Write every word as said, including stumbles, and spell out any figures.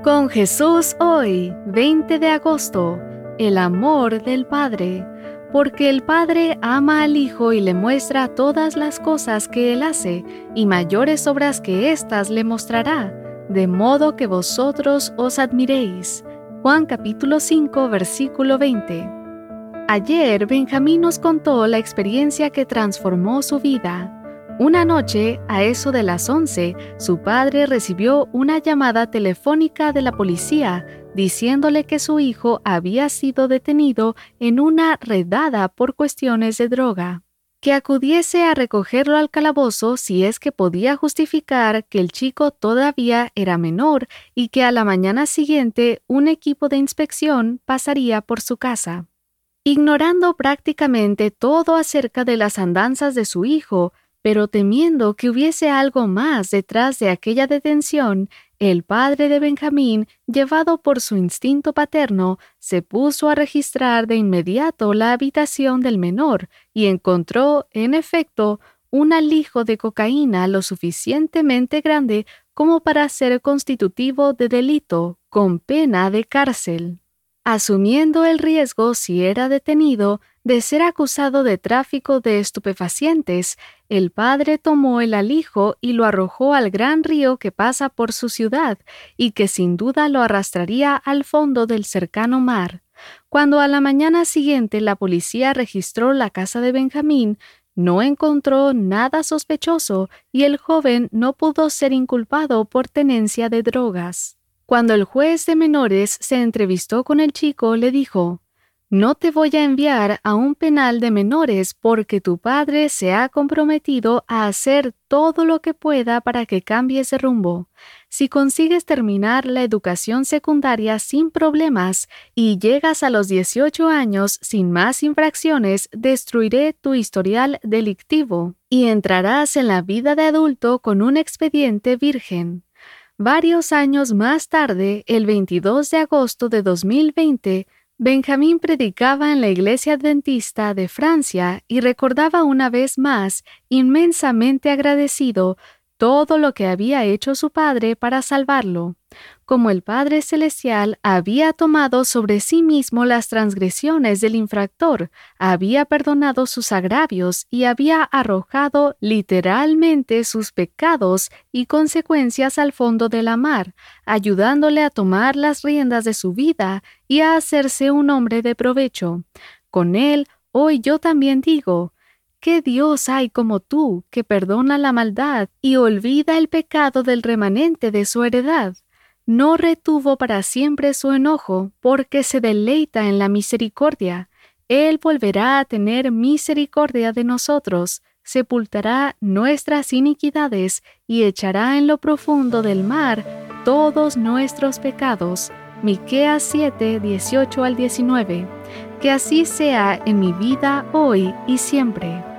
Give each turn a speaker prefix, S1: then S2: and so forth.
S1: Con Jesús hoy, veinte de agosto, el amor del Padre, porque el Padre ama al Hijo y le muestra todas las cosas que Él hace, y mayores obras que éstas le mostrará, de modo que vosotros os admiréis. Juan capítulo cinco, versículo veinte. Ayer Benjamín nos contó la experiencia que transformó su vida. Una noche, a eso de las once, su padre recibió una llamada telefónica de la policía diciéndole que su hijo había sido detenido en una redada por cuestiones de droga, que acudiese a recogerlo al calabozo si es que podía justificar que el chico todavía era menor y que a la mañana siguiente un equipo de inspección pasaría por su casa. Ignorando prácticamente todo acerca de las andanzas de su hijo, pero temiendo que hubiese algo más detrás de aquella detención, el padre de Benjamín, llevado por su instinto paterno, se puso a registrar de inmediato la habitación del menor y encontró, en efecto, un alijo de cocaína lo suficientemente grande como para ser constitutivo de delito, con pena de cárcel. Asumiendo el riesgo, si era detenido, de ser acusado de tráfico de estupefacientes, el padre tomó el alijo y lo arrojó al gran río que pasa por su ciudad y que sin duda lo arrastraría al fondo del cercano mar. Cuando a la mañana siguiente la policía registró la casa de Benjamín, no encontró nada sospechoso y el joven no pudo ser inculpado por tenencia de drogas. Cuando el juez de menores se entrevistó con el chico, le dijo: «No te voy a enviar a un penal de menores porque tu padre se ha comprometido a hacer todo lo que pueda para que cambies de rumbo. Si consigues terminar la educación secundaria sin problemas y llegas a los dieciocho años sin más infracciones, destruiré tu historial delictivo y entrarás en la vida de adulto con un expediente virgen». Varios años más tarde, el veintidós de agosto de dos mil veinte, Benjamín predicaba en la Iglesia Adventista de Francia y recordaba una vez más, inmensamente agradecido, todo lo que había hecho su padre para salvarlo. Como el Padre Celestial había tomado sobre sí mismo las transgresiones del infractor, había perdonado sus agravios y había arrojado literalmente sus pecados y consecuencias al fondo de la mar, ayudándole a tomar las riendas de su vida y a hacerse un hombre de provecho. Con él, hoy yo también digo: ¿qué Dios hay como tú, que perdona la maldad y olvida el pecado del remanente de su heredad? No retuvo para siempre su enojo, porque se deleita en la misericordia. Él volverá a tener misericordia de nosotros, sepultará nuestras iniquidades y echará en lo profundo del mar todos nuestros pecados. Miqueas siete, dieciocho al diecinueve. Que así sea en mi vida hoy y siempre.